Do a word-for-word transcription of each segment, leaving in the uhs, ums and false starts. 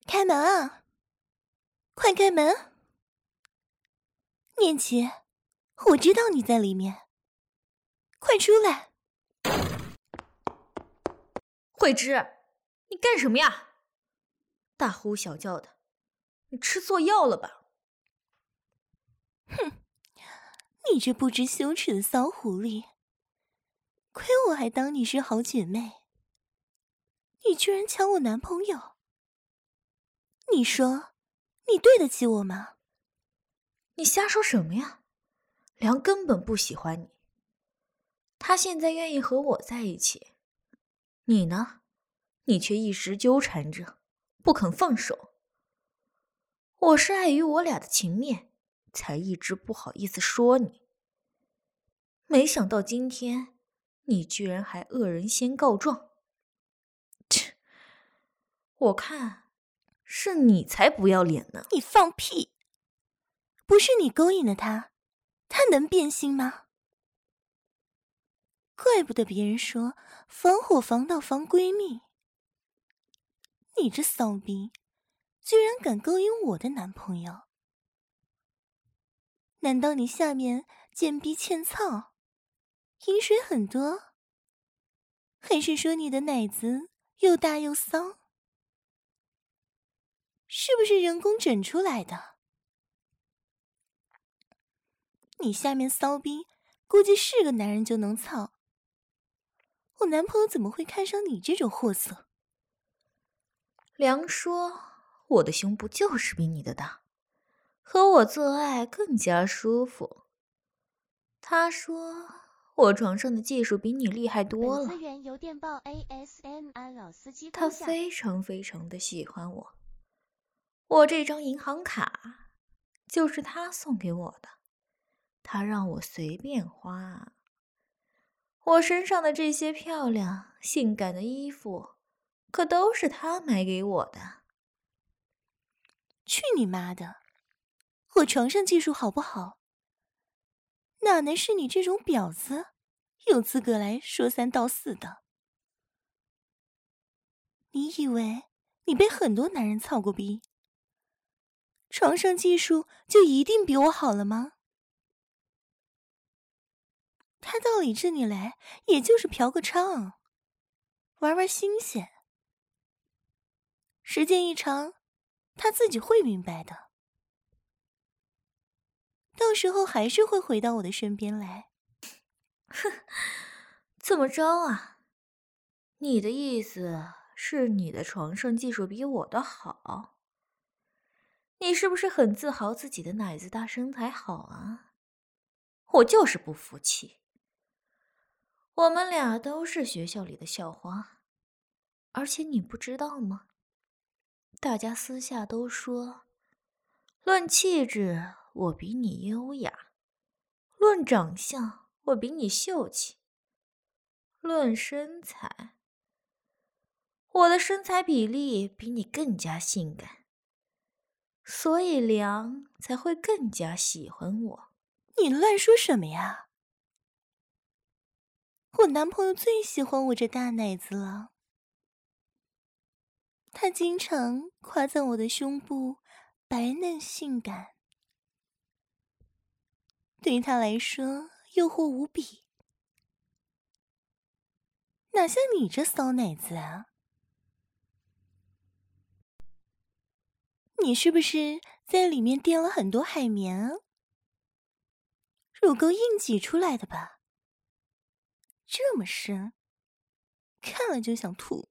开门啊！快开门！念琪，我知道你在里面，快出来！ 慧芝，你干什么呀？大呼小叫的，你吃错药了吧？ 哼，你这不知羞耻的骚狐狸，亏我还当你是好姐妹，你居然抢我男朋友！你说，你对得起我吗？ 你瞎说什么呀？梁根本不喜欢你，他现在愿意和我在一起，你呢？你却一直纠缠着，不肯放手。我是碍于我俩的情面，才一直不好意思说你。没想到今天，你居然还恶人先告状。切，我看是你才不要脸呢！ 你放屁！不是你勾引了他，他能变心吗？怪不得别人说防火防盗防闺蜜。你这骚逼，居然敢勾引我的男朋友！难道你下面贱逼欠操，饮水很多？还是说你的奶子又大又骚？是不是人工整出来的？你下面骚逼，估计是个男人就能操。我男朋友怎么会看上你这种货色？ 梁说我的胸部就是比你的大，和我做爱更加舒服。他说我床上的技术比你厉害多了。他非常非常的喜欢我。我这张银行卡就是他送给我的，他让我随便花。我身上的这些漂亮性感的衣服可都是他买给我的。 去你妈的！我床上技术好不好，哪能是你这种婊子有资格来说三道四的？你以为你被很多男人操过逼，床上技术就一定比我好了吗？他到你这里来也就是嫖个娼，玩玩新鲜，时间一长他自己会明白的，到时候还是会回到我的身边来。 哼，怎么着啊？你的意思是你的床上技术比我的好？你是不是很自豪自己的奶子大身材好啊？我就是不服气。我们俩都是学校里的校花，而且你不知道吗？大家私下都说，论气质我比你优雅，论长相我比你秀气，论身材，我的身材比例比你更加性感，所以梁才会更加喜欢我。 你乱说什么呀？我男朋友最喜欢我这大奶子了，他经常夸赞我的胸部白嫩性感，对他来说诱惑无比。哪像你这骚奶子啊？你是不是在里面垫了很多海绵啊？乳沟硬挤出来的吧？这么深，看了就想吐。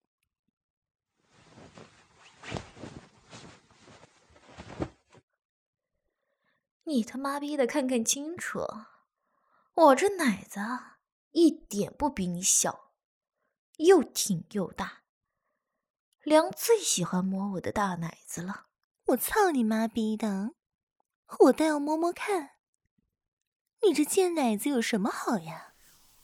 你他妈逼的看看清楚，我这奶子一点不比你小，又挺又大。梁最喜欢摸我的大奶子了。 我操你妈逼的！我倒要摸摸看，你这贱奶子有什么好呀？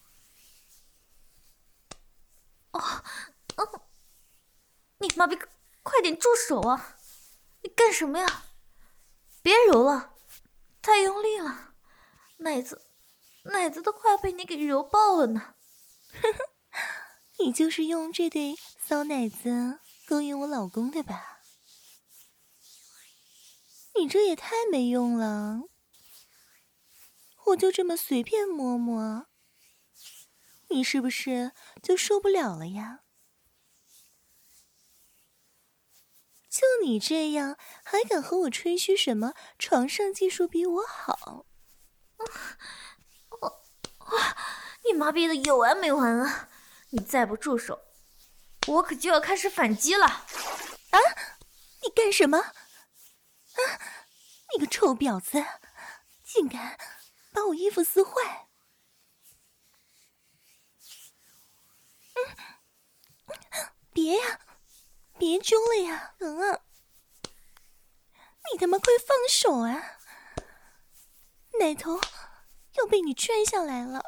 哦，哦，你妈逼，快点住手啊！你干什么呀？别揉了，太用力了，奶子，奶子都快被你给揉爆了呢。 呵呵，你就是用这对骚奶子勾引我老公的吧？ 你这也太没用了，我就这么随便摸摸，你是不是就受不了了呀？就你这样，还敢和我吹嘘什么床上技术比我好？ 我我，你妈逼的有完没完啊！你再不住手，我可就要开始反击了！ 啊！你干什么？啊！你个臭婊子，竟敢把我衣服撕坏！嗯，别呀，别揪了呀，疼啊！你他妈快放手啊！奶头要被你拽下来了。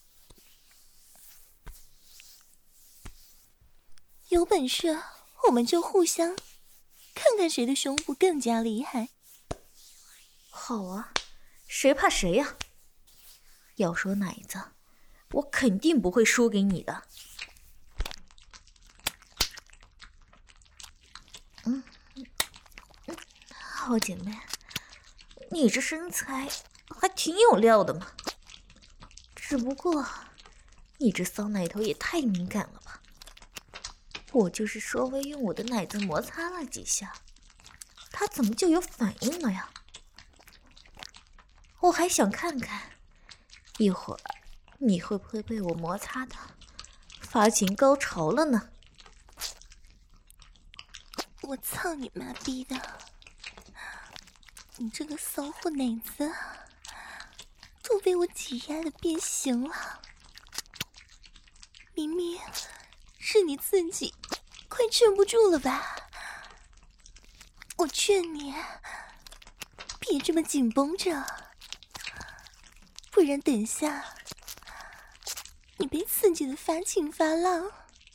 有本事我们就互相看看谁的胸部更加厉害。 好啊，谁怕谁呀？要说奶子，我肯定不会输给你的。嗯嗯，好姐妹，你这身材还挺有料的嘛。只不过，你这骚奶头也太敏感了吧？我就是稍微用我的奶子摩擦了几下，它怎么就有反应了呀？我还想看看，一会儿你会不会被我摩擦的发情高潮了呢？ 我操你妈逼的！你这个骚货奶子都被我挤压的变形了，明明是你自己快撑不住了吧？我劝你别这么紧绷着，不然等下你被刺激的发情发浪，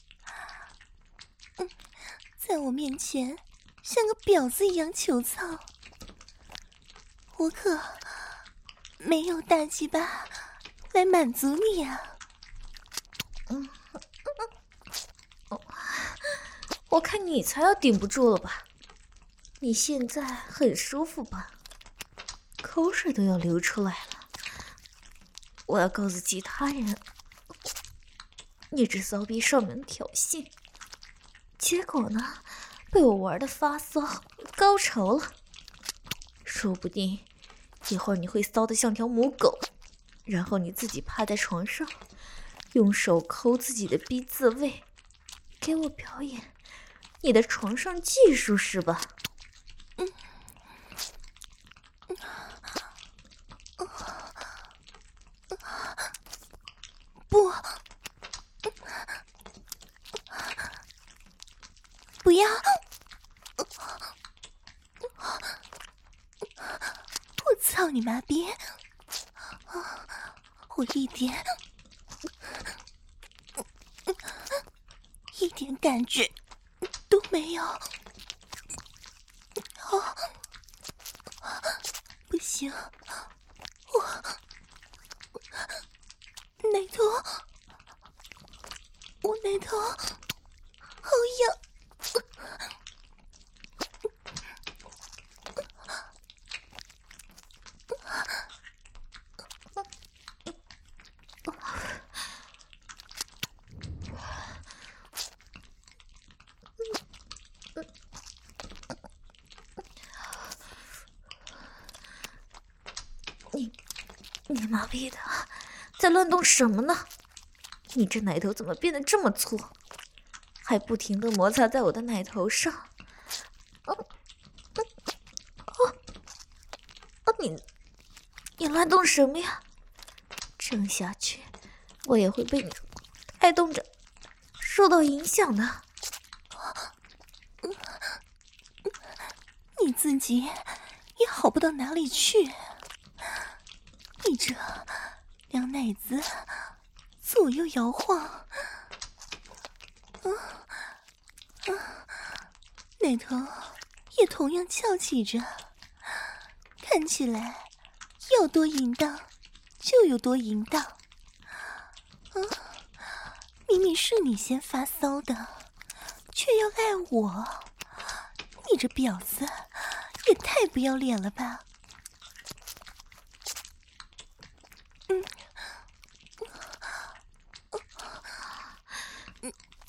嗯，在我面前像个婊子一样求操，我可没有大鸡巴来满足你呀！ 嗯，我看你才要顶不住了吧？你现在很舒服吧？口水都要流出来了。我要告诉其他人，你这骚逼上门挑衅，结果呢，被我玩的发骚高潮了。说不定一会儿你会骚得像条母狗，然后你自己趴在床上，用手抠自己的逼自慰，给我表演你的床上技术是吧？ 嗯，不，不要！我操你妈逼！我一点一点感觉都没有。哦，不行，我奶头，我奶头好痒。 你，你妈逼的，在乱动什么呢？你这奶头怎么变得这么粗？还不停的摩擦在我的奶头上。哦，哦，哦，你，你乱动什么呀？这样下去，我也会被你带动着受到影响的。 你自己也好不到哪里去，你这两奶子左右摇晃，啊啊，奶头也同样翘起着，看起来要多淫荡就有多淫荡。啊，明明是你先发骚的，却要赖我，你这婊子也太不要脸了吧！嗯，嗯，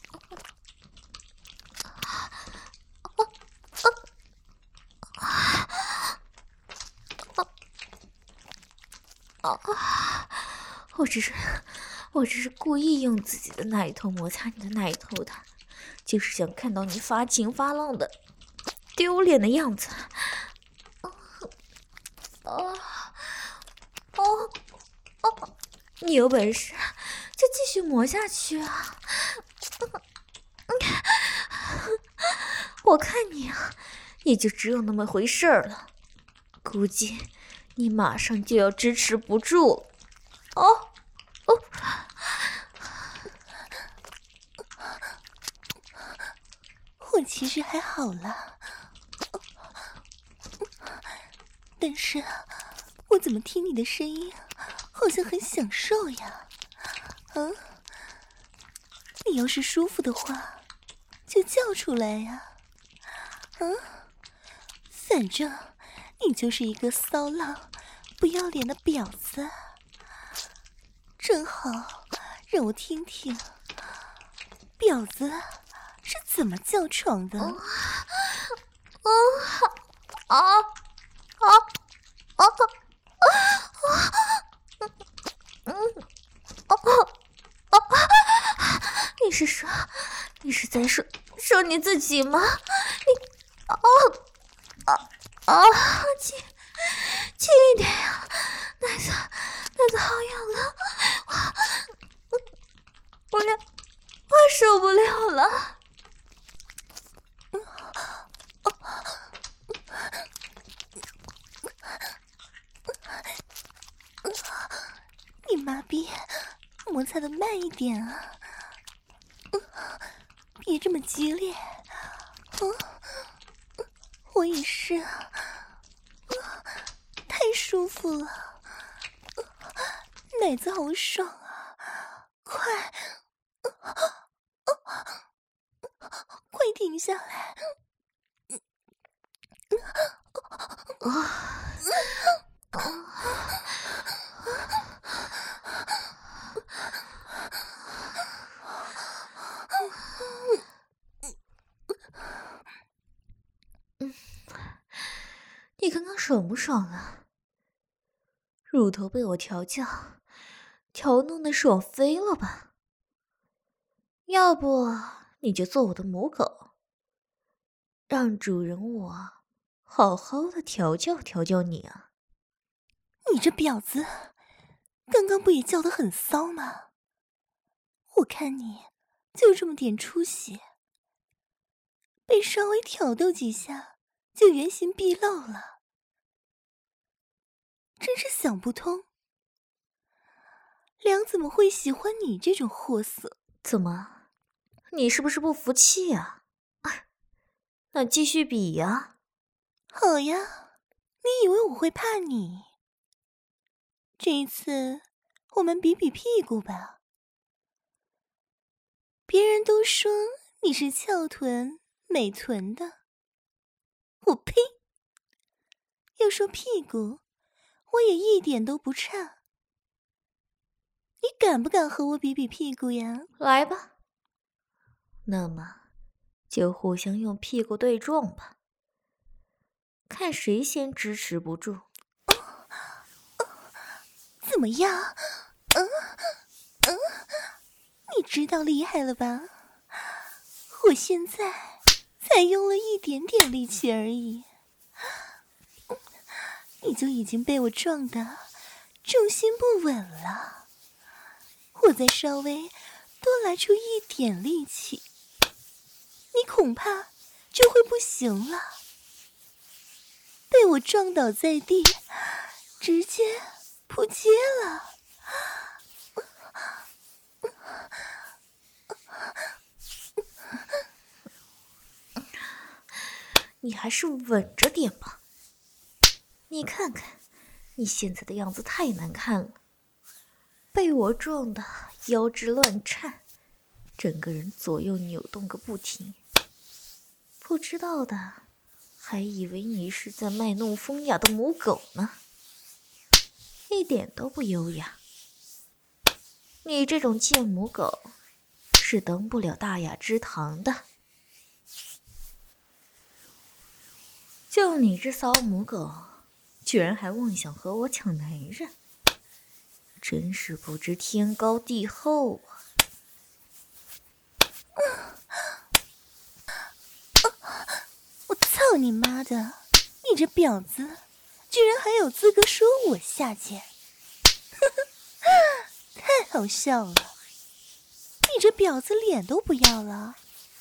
我只是，我只是故意用自己的奶头摩擦你的奶头的，就是想看到你发情发浪的丢脸的样子。哦哦哦！你有本事就继续磨下去啊！我看你啊，也就只有那么回事儿了。估计你马上就要支持不住了。哦哦！ 我其实还好啦，但是我怎么听你的声音好像很享受呀？啊，你要是舒服的话就叫出来呀！啊，反正你就是一个骚浪不要脸的婊子，正好让我听听婊子是怎么叫床的。 哦啊啊啊！嗯哦哦，你是说你是在说说你自己吗？你哦啊啊，轻轻一点呀，奶子奶子好痒了，我我要我受不了了。 你妈逼，摩擦的慢一点啊！别这么激烈，嗯，我也是，太舒服了，奶子好爽啊！快，快停下来！ 你刚刚爽不爽啊？乳头被我调教、调弄的爽飞了吧？要不你就做我的母狗，让主人我好好的调教调教你啊！ 你这婊子，刚刚不也叫得很骚吗？我看你就这么点出息，被稍微挑逗几下就原形毕露了，真是想不通，梁怎么会喜欢你这种货色？ 怎么，你是不是不服气啊？那继续比呀！ 好呀，你以为我会怕你？这一次我们比比屁股吧。别人都说你是翘臀美臀的，我呸！要说屁股，我也一点都不差。你敢不敢和我比比屁股呀？ 来吧，那么就互相用屁股对撞吧，看谁先支持不住。 怎么样？嗯嗯，你知道厉害了吧？我现在才用了一点点力气而已，你就已经被我撞得重心不稳了。我再稍微多来出一点力气，你恐怕就会不行了，被我撞倒在地，直接扑街了。 你还是稳着点吧。你看看，你现在的样子太难看了，被我撞得腰肢乱颤，整个人左右扭动个不停。不知道的还以为你是在卖弄风雅的母狗呢，一点都不优雅。你这种贱母狗是登不了大雅之堂的。就你这骚母狗，居然还妄想和我抢男人，真是不知天高地厚啊！ 我操你妈的！你这婊子，居然还有资格说我下贱，太好笑了！你这婊子脸都不要了，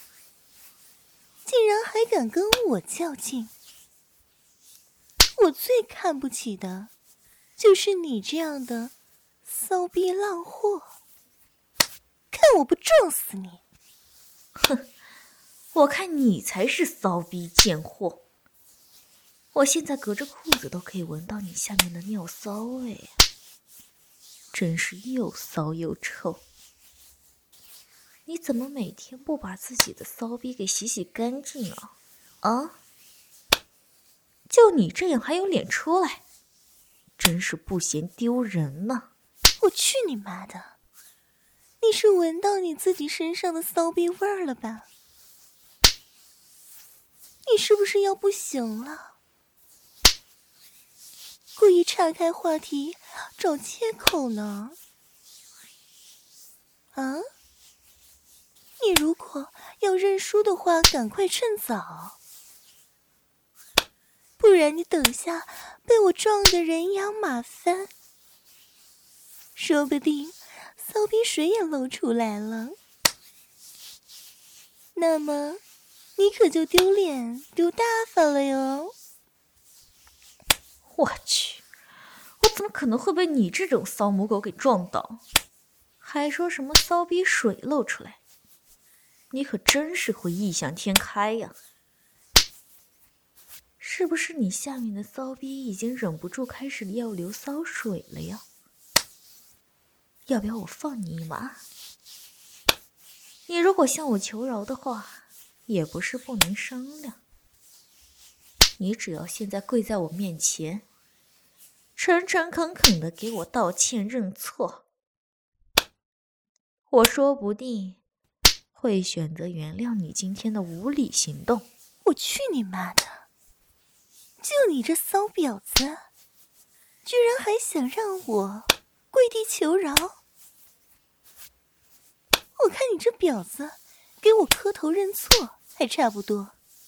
竟然还敢跟我较劲！我最看不起的，就是你这样的骚逼浪货，看我不撞死你！ 哼，我看你才是骚逼贱货！我现在隔着裤子都可以闻到你下面的尿骚味，真是又骚又臭。你怎么每天不把自己的骚逼给洗洗干净啊？啊？就你这样还有脸出来，真是不嫌丢人呢！ 我去你妈的！你是闻到你自己身上的骚逼味儿了吧？你是不是要不行了？故意岔开话题找借口呢？啊？你如果要认输的话，赶快趁早，不然你等下被我撞得人仰马翻，说不定骚逼水也露出来了，那么你可就丢脸丢大发了哟！ 我去，我怎么可能会被你这种骚母狗给撞倒？还说什么骚逼水露出来？你可真是会异想天开呀！是不是你下面的骚逼已经忍不住开始要流骚水了呀？要不要我放你一马？你如果向我求饶的话，也不是不能商量。你只要现在跪在我面前，诚诚恳恳的给我道歉认错，我说不定会选择原谅你今天的无理行动。 我去你妈的！就你这骚婊子，居然还想让我跪地求饶！我看你这婊子，给我磕头认错还差不多。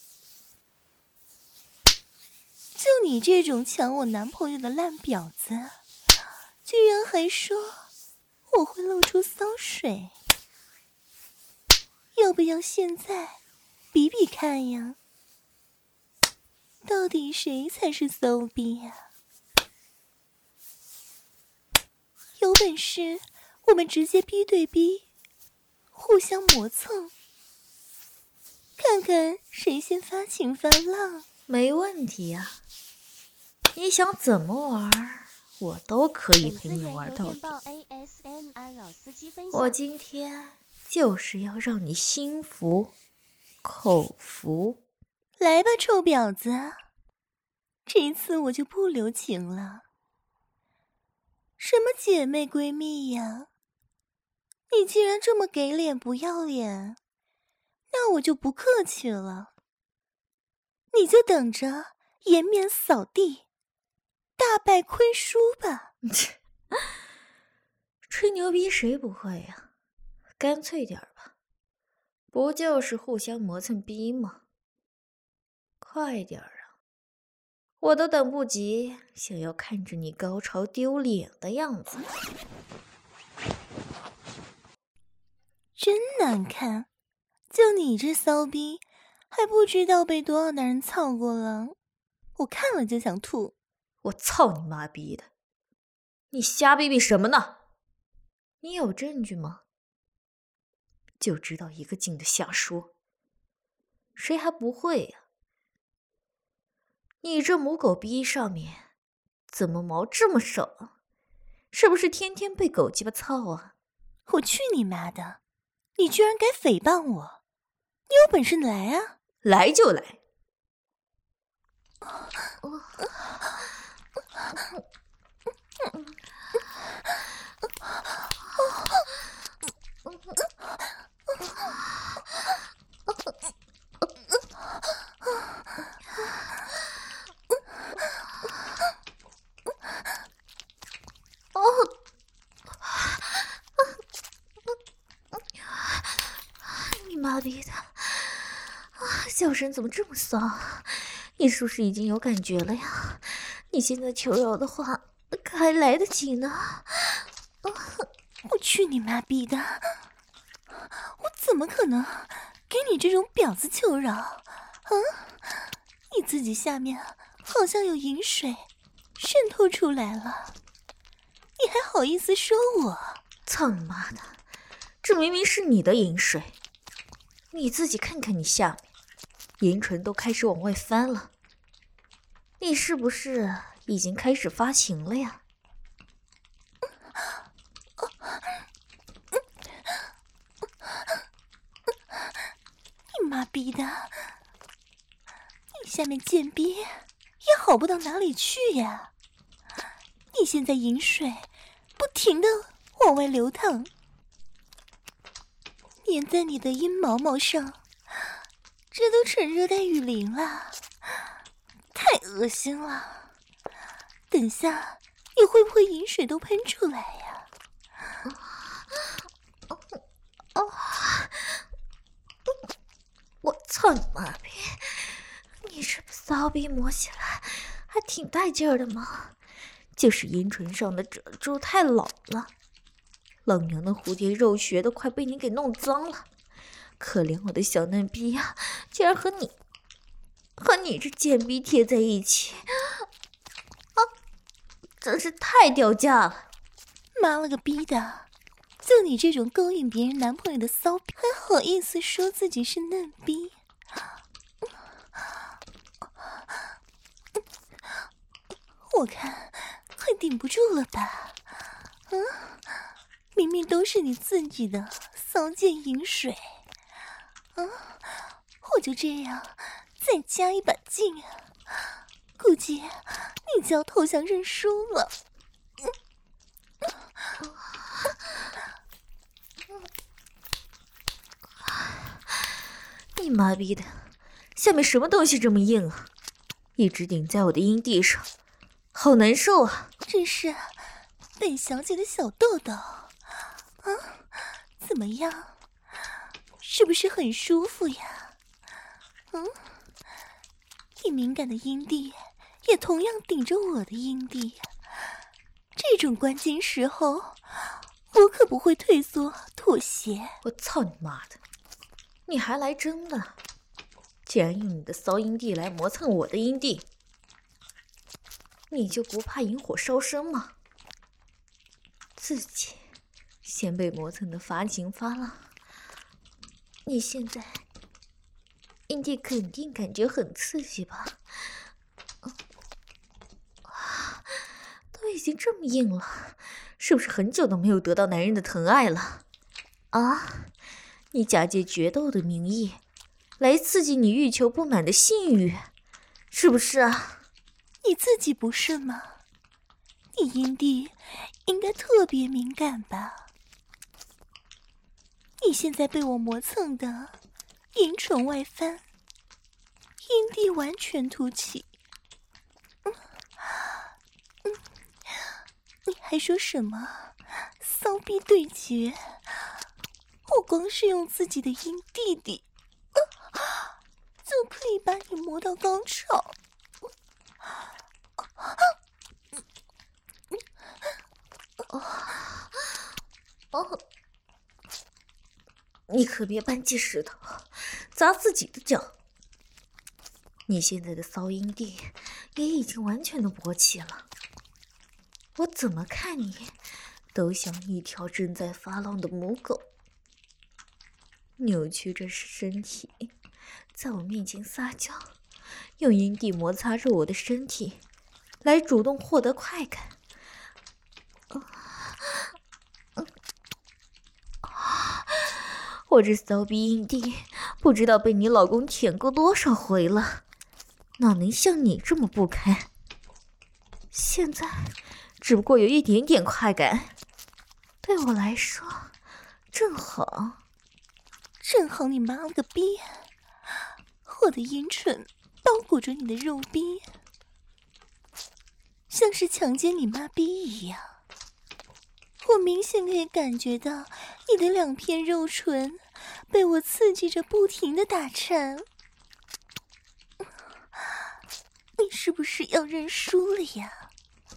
就你这种抢我男朋友的烂婊子，居然还说我会露出骚水，要不要现在比比看呀？到底谁才是骚逼呀？有本事我们直接逼对逼，互相磨蹭，看看谁先发情发浪。 没问题呀、啊，你想怎么玩，我都可以陪你玩到底。我今天就是要让你心服口服。 来吧，臭婊子，这次我就不留情了。什么姐妹闺蜜呀？你既然这么给脸不要脸，那我就不客气了。你就等着颜面扫地，大败亏输吧。 吹牛逼谁不会呀？干脆点吧，不就是互相磨蹭逼吗？快点儿啊！我都等不及，想要看着你高潮丢脸的样子。 真难看，就你这骚逼，还不知道被多少男人操过了，我看了就想吐。 我操你妈逼的！你瞎逼逼什么呢？你有证据吗？就知道一个劲的瞎说，谁还不会呀？你这母狗逼上面怎么毛这么少啊？是不是天天被狗鸡巴操啊？ 我去你妈的！你居然敢诽谤我！你有本事来啊！ 来就来！ 笑声怎么这么骚？你是不是已经有感觉了呀？你现在求饶的话，可还来得及呢。 我去你妈逼的！我怎么可能给你这种婊子求饶？啊！你自己下面好像有饮水渗透出来了，你还好意思说我？ 操你妈的！这明明是你的饮水，你自己看看你下面，银唇都开始往外翻了，你是不是已经开始发情了呀？ 你妈逼的！你下面贱逼也好不到哪里去呀！你现在饮水不停的往外流淌，粘在你的阴毛毛上，这都成热带雨林了，太恶心了！等下你会不会饮水都喷出来呀？ 哦，我操你妈逼！你这骚逼摸起来还挺带劲儿的嘛，就是阴唇上的褶皱太老了，老娘的蝴蝶肉穴都快被你给弄脏了，可怜我的小嫩逼呀、啊，竟然和你和你这贱逼贴在一起，啊，真是太掉价了！ 妈了个逼的！就你这种勾引别人男朋友的骚逼，还好意思说自己是嫩逼？我看快顶不住了吧？嗯，明明都是你自己的骚贱饮水，嗯，我就这样再加一把劲，估计你就要投降认输了。 你妈逼的，下面什么东西这么硬啊？一直顶在我的阴蒂上，好难受啊！ 真是本小姐的小豆豆啊，怎么样？是不是很舒服呀？嗯，你敏感的阴蒂也同样顶着我的阴蒂，这种关键时候，我可不会退缩妥协。 我操你妈的！你还来真的？竟然用你的骚阴蒂来磨蹭我的阴蒂，你就不怕引火烧身吗？自己先被磨蹭的发情发浪，你现在阴蒂肯定感觉很刺激吧？啊，都已经这么硬了，是不是很久都没有得到男人的疼爱了？啊，你假借决斗的名义来刺激你欲求不满的性欲，是不是啊？ 你自己不是吗？你阴蒂应该特别敏感吧？你现在被我磨蹭的阴唇外翻，阴蒂完全凸起，嗯嗯，你还说什么骚逼对决？我光是用自己的阴蒂蒂，啊，就可以把你磨到高潮。 哦哦，你可别搬起石头砸自己的脚。你现在的骚阴蒂也已经完全的勃起了，我怎么看你都像一条正在发浪的母狗，扭曲着身体在我面前撒娇，用阴蒂摩擦着我的身体来主动获得快感。我这骚逼阴蒂不知道被你老公舔过多少回了，哪能像你这么不堪？现在只不过有一点点快感，对我来说正好。 正好你妈了个逼！我的阴唇包裹着你的肉逼，像是强奸你妈逼一样。我明显可以感觉到你的两片肉唇被我刺激着不停的打颤。 你是不是要认输了呀？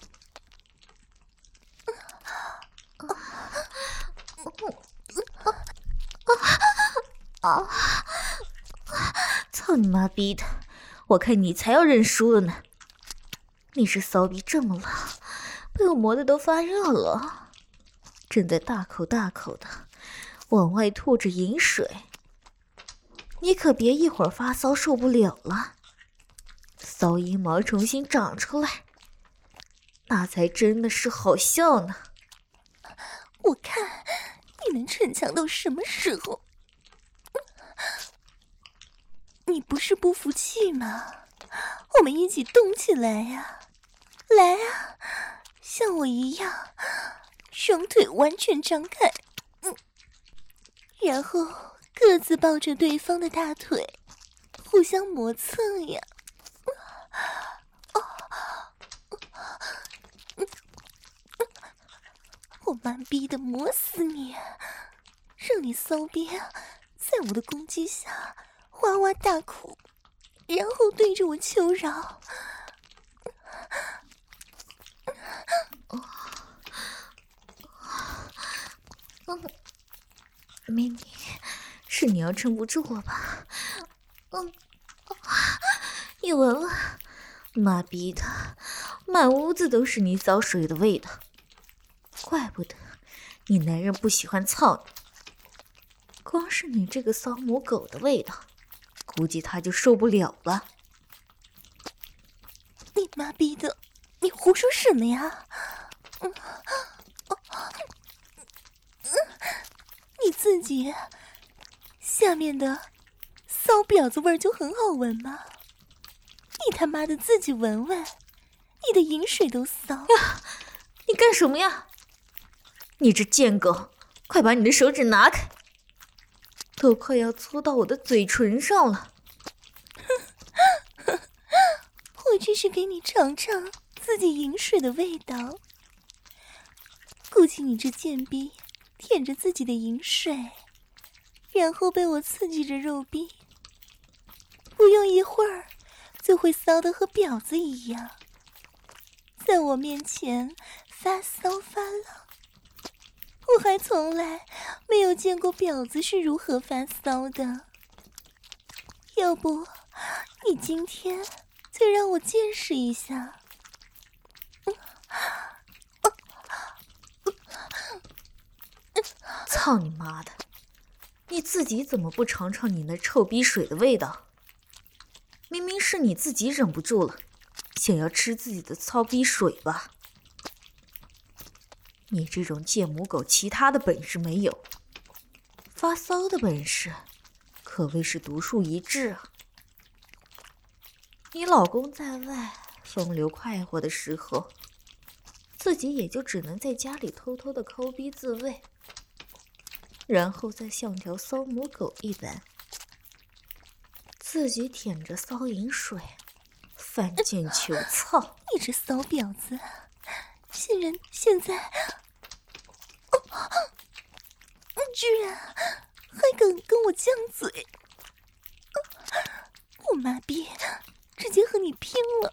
啊！操你妈逼的！我看你才要认输了呢！你这骚逼这么老，被我磨得都发热了，正在大口大口的往外吐着饮水。你可别一会儿发骚受不了了，骚阴毛重新长出来，那才真的是好笑呢。 我看你能逞强到什么时候？你不是不服气吗？我们一起动起来呀！来啊，像我一样，双腿完全张开，嗯，然后各自抱着对方的大腿，互相磨蹭呀！我妈逼的磨死你，让你骚逼在我的攻击下哇哇大哭，然后对着我求饶。 明明是你要撑不住了吧？嗯，你闻闻，妈逼的，满屋子都是你骚水的味道，怪不得你男人不喜欢操你。光是你这个骚母狗的味道，估计他就受不了了。 你妈逼的，你胡说什么呀？嗯，你自己下面的骚婊子味儿就很好闻吗？你他妈的自己闻闻，你的饮水都骚呀！你干什么呀？你这贱狗，快把你的手指拿开！都快要搓到我的嘴唇上了。 我这是给你尝尝自己饮水的味道。估计你这贱逼舔着自己的饮水，然后被我刺激着肉壁，不用一会儿就会骚得和婊子一样，在我面前发骚发浪。我还从来没有见过婊子是如何发骚的。要不你今天就让我见识一下。 操你妈的，你自己怎么不尝尝你那臭逼水的味道？明明是你自己忍不住了，想要吃自己的骚逼水吧？你这种贱母狗其他的本事没有，发骚的本事可谓是独树一帜啊！你老公在外风流快活的时候，自己也就只能在家里偷偷的抠逼自慰，然后再像条骚母狗一般，自己舔着骚饮水，犯贱求操。 你这骚婊子，竟然现在，哦，居然还敢跟我犟嘴！我妈逼，直接和你拼了！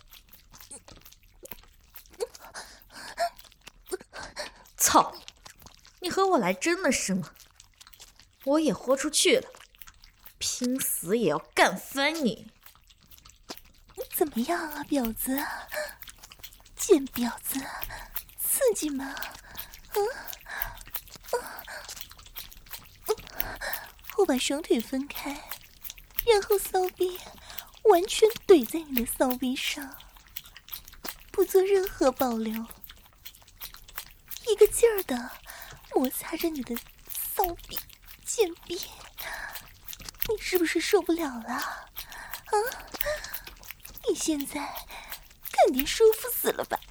操！你和我来真的是吗？我也豁出去了，拼死也要干翻你！ 怎么样啊，婊子？贱婊子，刺激吗？嗯，我把双腿分开，然后骚逼完全怼在你的骚逼上，不做任何保留，一个劲儿的摩擦着你的骚逼贱逼，你是不是受不了了？啊，你现在肯定舒服死了吧？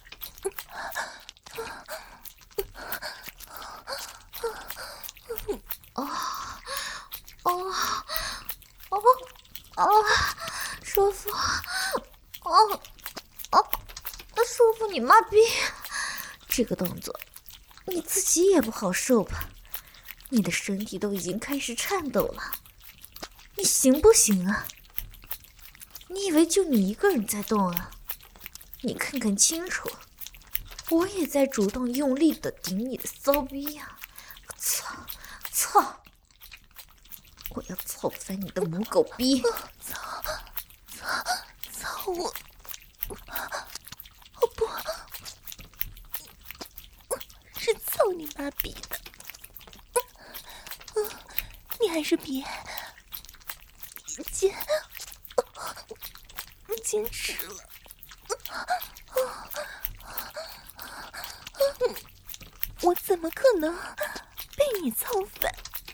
哦哦哦哦，舒服！哦哦，舒服你妈逼！这个动作你自己也不好受吧？你的身体都已经开始颤抖了，你行不行啊？ 你以为就你一个人在动啊？你看看清楚，我也在主动用力的顶你的骚逼呀！操操！我要操翻你的母狗逼！ 操操操我！哦不，是操你妈逼的！你还是别别坚坚持了。我怎么可能被你操反？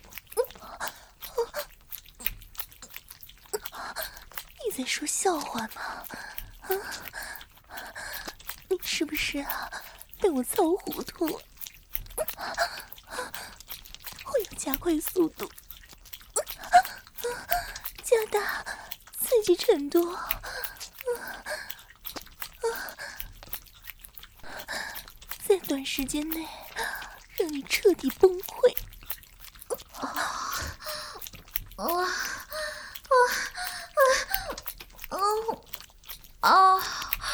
你在说笑话吗？啊，你是不是啊被我操糊涂了？我要加快速度，加大刺激程度，在短时间内让你彻底崩溃。 啊啊啊啊啊！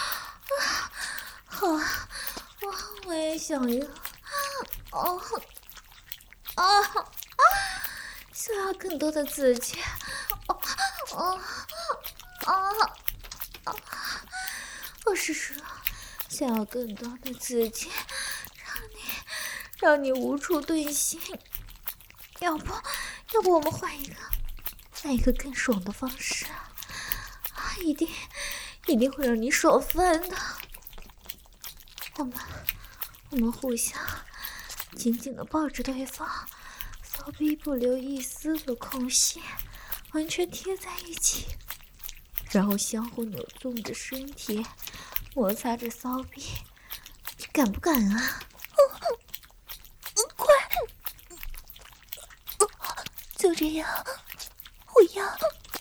好，我我也想要，哦啊啊！想要更多的刺激，哦哦啊啊！我是说，想要更多的刺激，让你让你无处遁形。要不，要不我们换一个，换一个更爽的方式啊！一定，一定会让你爽翻的。我们，我们互相紧紧的抱着对方，骚逼不留一丝的空隙，完全贴在一起，然后相互扭动着身体，摩擦着骚逼。你敢不敢啊？ 快！就这样，我要，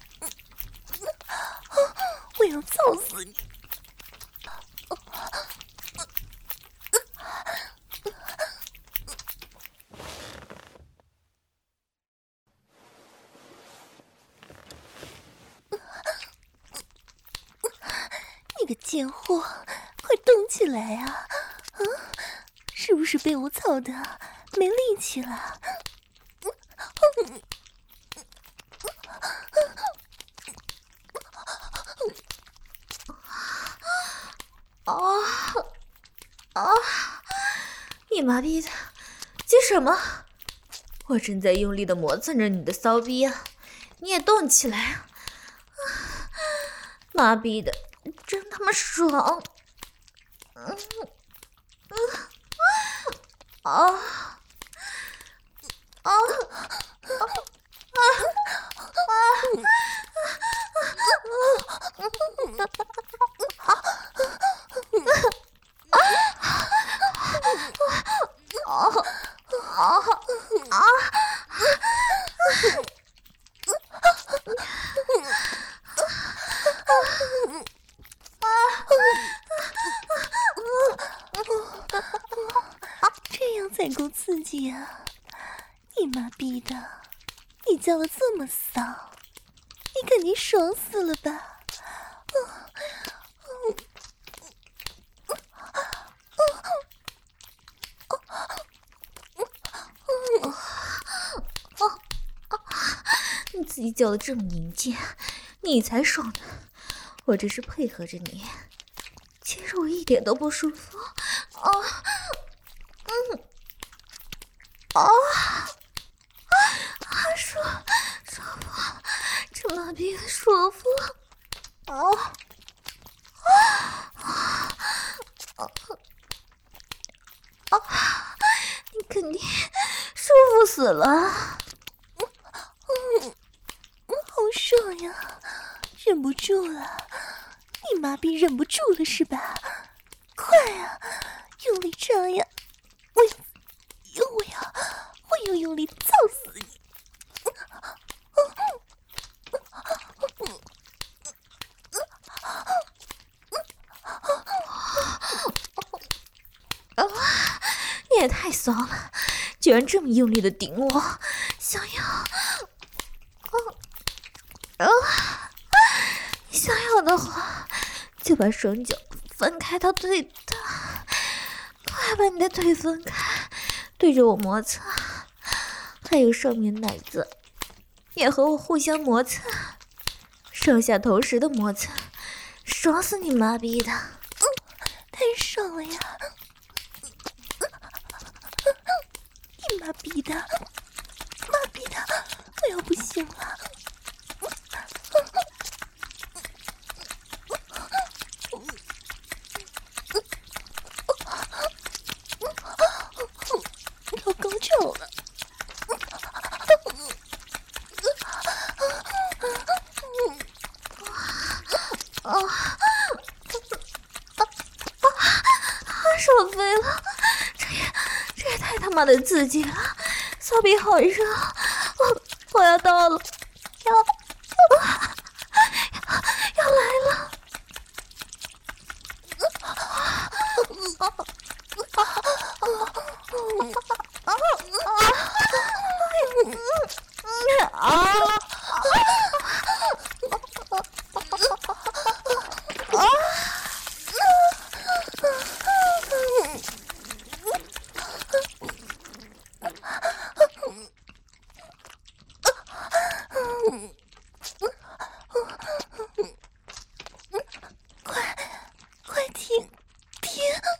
我要操死你！你个贱货，快动起来啊！啊，是不是被我操的没力气了？ 啊啊！你妈逼的，急什么？我正在用力的磨蹭着你的骚逼啊，你也动起来啊！妈逼的，真他妈爽！嗯嗯啊啊啊啊这样才够刺激啊！你妈逼的，你叫的这么骚，你肯定爽死了吧？ 你自己叫的这么宁静，你才爽呢！我这是配合着你，其实我一点都不舒服。啊，嗯，啊，啊，舒舒服，这麻痹的舒服。哦，啊啊啊！你肯定舒服死了。 好爽呀，忍不住了！你妈逼忍不住了是吧？快啊，用力插呀！我要，我要，我要用力操死你！ 啊！你也太骚了，居然这么用力的顶我，想要……啊！啊！你想要的话，就把双脚分开到对的，快把你的腿分开，对着我摩擦，还有上面奶子也和我互相摩擦，上下同时的摩擦，爽死你妈逼的！ 嗯，太爽了呀！你妈逼的，妈逼的，我要不行了！要高潮了！ 啊啊啊！手飞了，这也这也太他妈的刺激了！骚逼好热，我我要到了，要要要来了！啊！ 快快停停！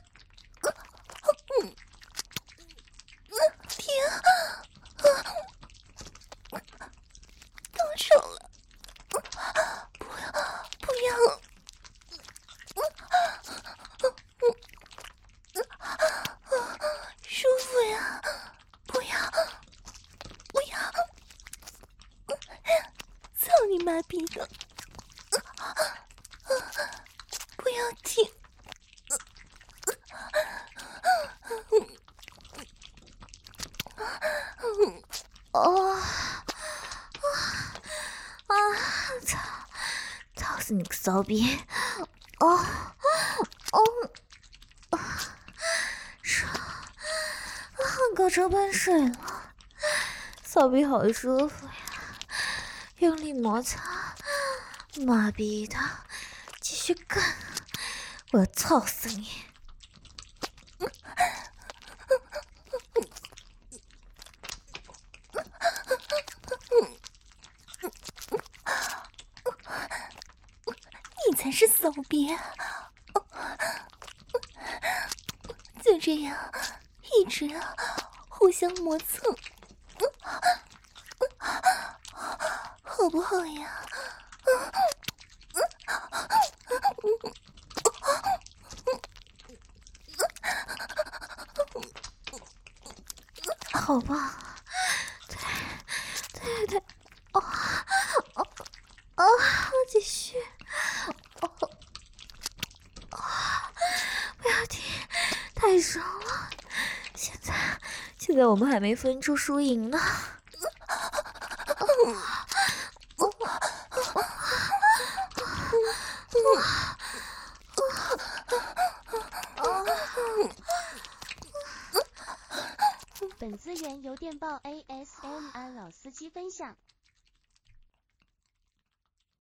停！高潮了！不不要！舒服呀！不要不要！操你妈逼的！不要停！ 哦啊！操！操死你个骚逼！哦哦爽！啊，高潮喷水了，骚逼好舒服呀！用力摩擦，妈逼的，继续干！我要操死你！ 你才是骚逼！就这样一直互相磨蹭，好不好呀？ 好棒！对对对，哦哦哦，继续！哦哦，不要停，太爽了！现在现在我们还没分出输赢呢。 本资源由电报 A S M R 老司机分享。